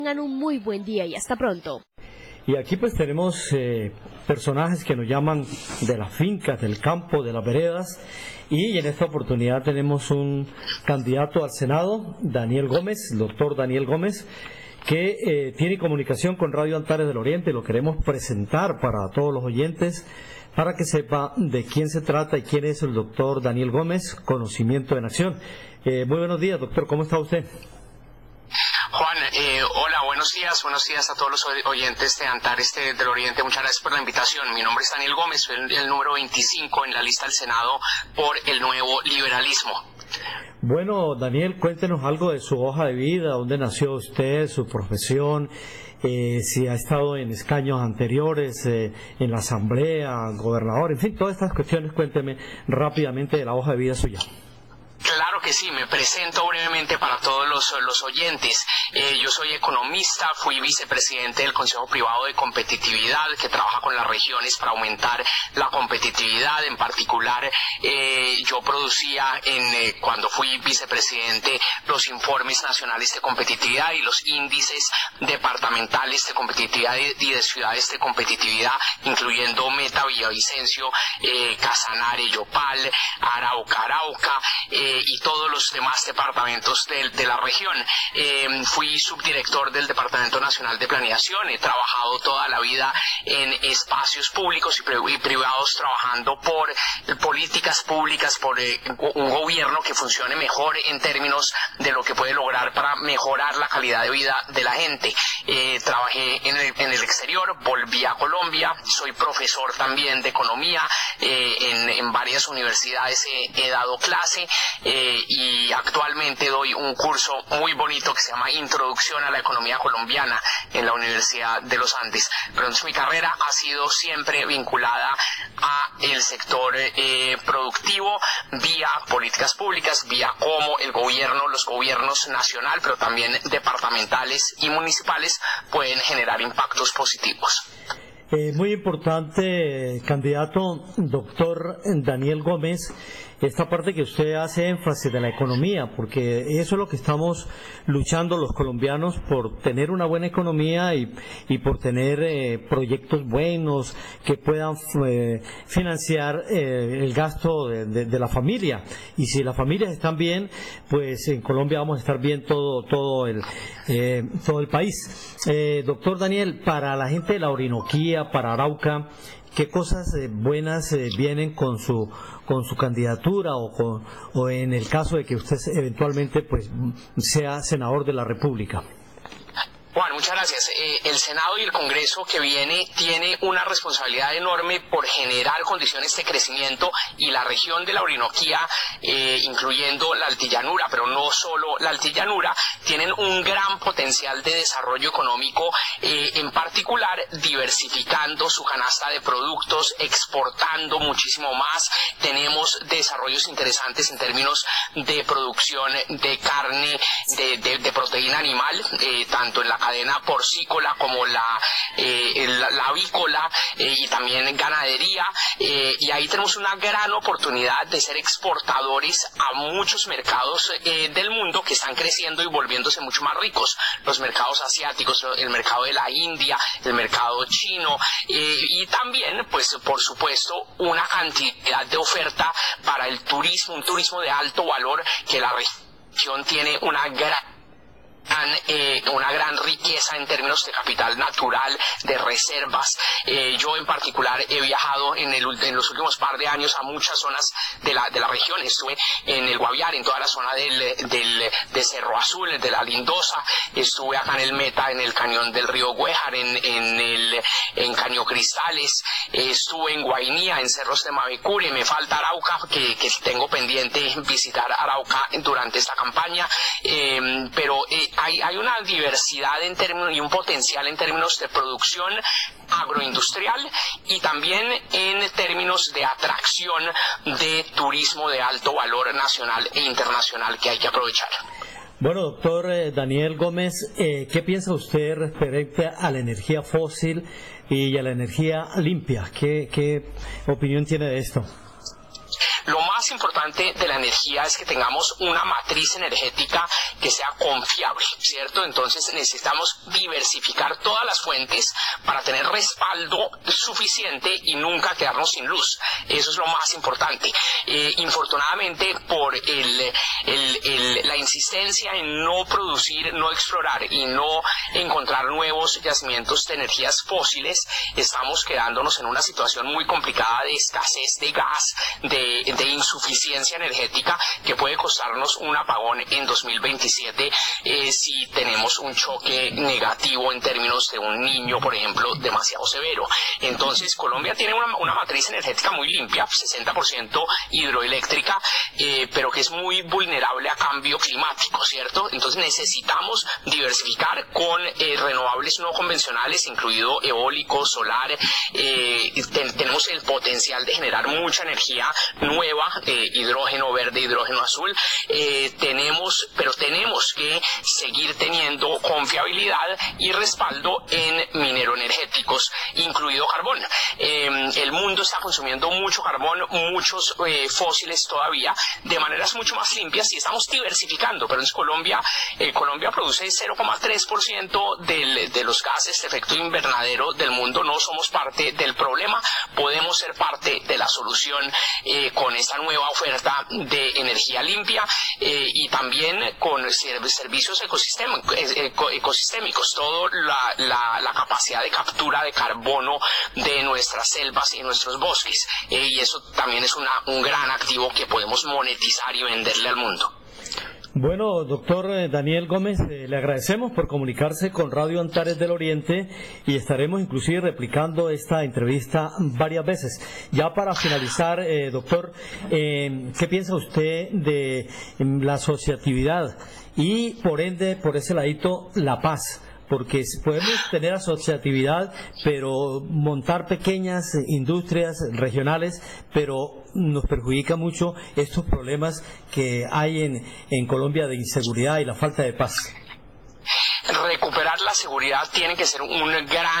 Tengan un muy buen día y hasta pronto. Y aquí pues tenemos personajes que nos llaman de las fincas, del campo, de las veredas, y en esta oportunidad tenemos un candidato al Senado, Daniel Gómez, el doctor Daniel Gómez, que tiene comunicación con Radio Antares del Oriente. Lo queremos presentar para todos los oyentes, para que sepa de quién se trata y quién es el doctor Daniel Gómez, conocimiento en acción. Muy buenos días, doctor, ¿cómo está usted? Juan, hola, buenos días a todos los oyentes de Antares del Oriente. Muchas gracias por la invitación. Mi nombre es Daniel Gómez, soy el número 25 en la lista del Senado por el Nuevo Liberalismo. Bueno, Daniel, cuéntenos algo de su hoja de vida, dónde nació usted, su profesión, si ha estado en escaños anteriores, en la asamblea, gobernador, en fin, todas estas cuestiones. Cuénteme rápidamente de la hoja de vida suya. Claro que sí, me presento brevemente para todos los oyentes. Yo soy economista, fui vicepresidente del Consejo Privado de Competitividad, que trabaja con las regiones para aumentar la competitividad. En particular, yo producía, cuando fui vicepresidente, los informes nacionales de competitividad y los índices departamentales de competitividad y de ciudades de competitividad, incluyendo Meta, Villavicencio, Casanare, Yopal, Arauca, y todos los demás departamentos de la región. Fui subdirector del Departamento Nacional de Planeación, he trabajado toda la vida en espacios públicos y privados, trabajando por políticas públicas, por un gobierno que funcione mejor en términos de lo que puede lograr para mejorar la calidad de vida de la gente. Trabajé en el exterior, volví a Colombia, soy profesor también de economía, en varias universidades he dado clase, y actualmente doy un curso muy bonito que se llama Introducción a la Economía Colombiana en la Universidad de los Andes. Pero entonces mi carrera ha sido siempre vinculada a el sector productivo, vía políticas públicas, vía cómo los gobiernos nacional, pero también departamentales y municipales pueden generar impactos positivos. Muy importante, candidato doctor Daniel Gómez, esta parte que usted hace énfasis de la economía, porque eso es lo que estamos luchando los colombianos, por tener una buena economía y por tener proyectos buenos que puedan financiar el gasto de la familia. Y si las familias están bien, pues en Colombia vamos a estar bien todo el país. Doctor Daniel, para la gente de la Orinoquía, para Arauca, ¿qué cosas buenas vienen con su candidatura o en el caso de que usted eventualmente pues sea senador de la República? Juan, muchas gracias. El Senado y el Congreso que viene tiene una responsabilidad enorme por generar condiciones de crecimiento, y la región de la Orinoquía, incluyendo la Altillanura, pero no solo la Altillanura, tienen un gran potencial de desarrollo económico, en particular diversificando su canasta de productos, exportando muchísimo más. Tenemos desarrollos interesantes en términos de producción de carne, de proteína animal, tanto en la cadena porcícola como la avícola, y también ganadería, y ahí tenemos una gran oportunidad de ser exportadores a muchos mercados del mundo que están creciendo y volviéndose mucho más ricos. Los mercados asiáticos, el mercado de la India, el mercado chino, y también, pues por supuesto, una cantidad de oferta para el turismo, un turismo de alto valor, que la región tiene una gran riqueza en términos de capital natural, de reservas. Yo en particular he viajado en los últimos par de años a muchas zonas de la región. Estuve en el Guaviare, en toda la zona de Cerro Azul, de la Lindosa. Estuve acá en el Meta, en el cañón del río Güejar, en Caño Cristales. Estuve en Guainía, en Cerros de Mavecure. Me falta Arauca, que tengo pendiente visitar Arauca durante esta campaña, pero hay una diversidad en términos y un potencial en términos de producción agroindustrial, y también en términos de atracción de turismo de alto valor nacional e internacional que hay que aprovechar. Bueno, doctor Daniel Gómez, ¿qué piensa usted referente a la energía fósil y a la energía limpia? ¿Qué opinión tiene de esto? Lo más importante de la energía es que tengamos una matriz energética que sea confiable, ¿cierto? Entonces necesitamos diversificar todas las fuentes para tener respaldo suficiente y nunca quedarnos sin luz. Eso es lo más importante. Infortunadamente, por la insistencia en no producir, no explorar y no encontrar nuevos yacimientos de energías fósiles, estamos quedándonos en una situación muy complicada de escasez de gas, de insuficiencia energética, que puede costarnos un apagón en 2027 si tenemos un choque negativo en términos de un niño, por ejemplo, demasiado severo. Entonces, Colombia tiene una matriz energética muy limpia, 60% hidroeléctrica, pero que es muy vulnerable a cambio climático, ¿cierto? Entonces necesitamos diversificar con renovables no convencionales, incluido eólico, solar. Tenemos el potencial de generar mucha energía nueva, hidrógeno verde, hidrógeno azul. Pero tenemos que seguir teniendo confiabilidad y respaldo en mineroenergéticos, incluido carbón. El mundo está consumiendo mucho carbón, muchos fósiles todavía, de maneras mucho más limpias, y estamos diversificando. Pero en Colombia produce 0,3% de los gases de efecto invernadero del mundo. No somos parte del problema, podemos ser parte de la solución con esta nueva oferta de energía limpia, y también con servicios ecosistémicos, toda la capacidad de captura de carbono de nuestras selvas y nuestros bosques, y eso también es un gran activo que podemos monetizar y venderle al mundo. Bueno, doctor Daniel Gómez, le agradecemos por comunicarse con Radio Antares del Oriente, y estaremos inclusive replicando esta entrevista varias veces. Ya para finalizar, doctor, ¿qué piensa usted de la asociatividad y por ende, por ese ladito, la paz? Porque podemos tener asociatividad, pero montar pequeñas industrias regionales, pero nos perjudica mucho estos problemas que hay en Colombia de inseguridad y la falta de paz. Recuperar la seguridad tiene que ser una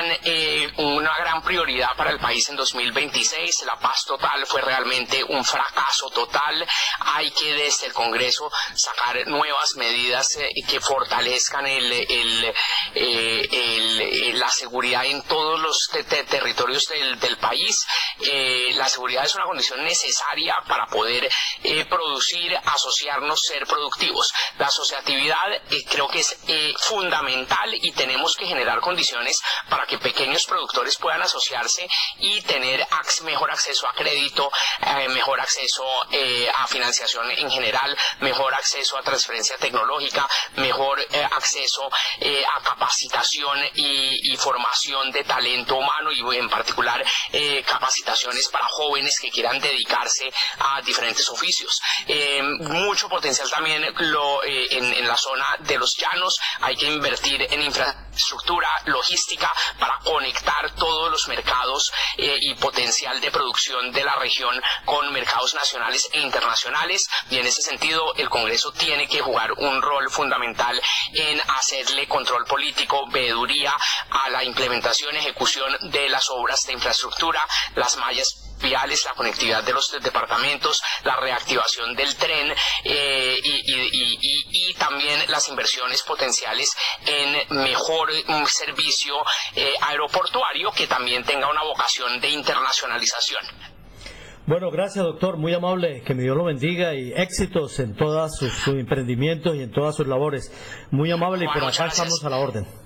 gran prioridad para el país en 2026. La paz total fue realmente un fracaso total. Hay que desde el Congreso sacar nuevas medidas que fortalezcan la seguridad en todos los territorios del país. La seguridad es una condición necesaria para poder producir, asociarnos, ser productivos. La asociatividad creo que es fundamental, y tenemos que generar condiciones para que pequeños productores puedan asociarse y tener mejor acceso a crédito, mejor acceso a financiación en general, mejor acceso a transferencia tecnológica, mejor acceso a capacitación y formación de talento humano, y en particular capacitaciones para jóvenes que quieran dedicarse a diferentes oficios. Mucho potencial también en la zona de los llanos. Hay que invertir en infraestructura logística para conectar todos los mercados y potencial de producción de la región con mercados nacionales e internacionales, y en ese sentido el Congreso tiene que jugar un rol fundamental en hacerle control político, veeduría a la implementación y ejecución de las obras de infraestructura, las mallas viales, la conectividad de los departamentos, la reactivación del tren, y también las inversiones potenciales en mejor servicio aeroportuario que también tenga una vocación de internacionalización. Bueno, gracias, doctor, muy amable, que mi Dios lo bendiga y éxitos en todos sus emprendimientos y en todas sus labores. Muy amable, y por acá estamos a la orden.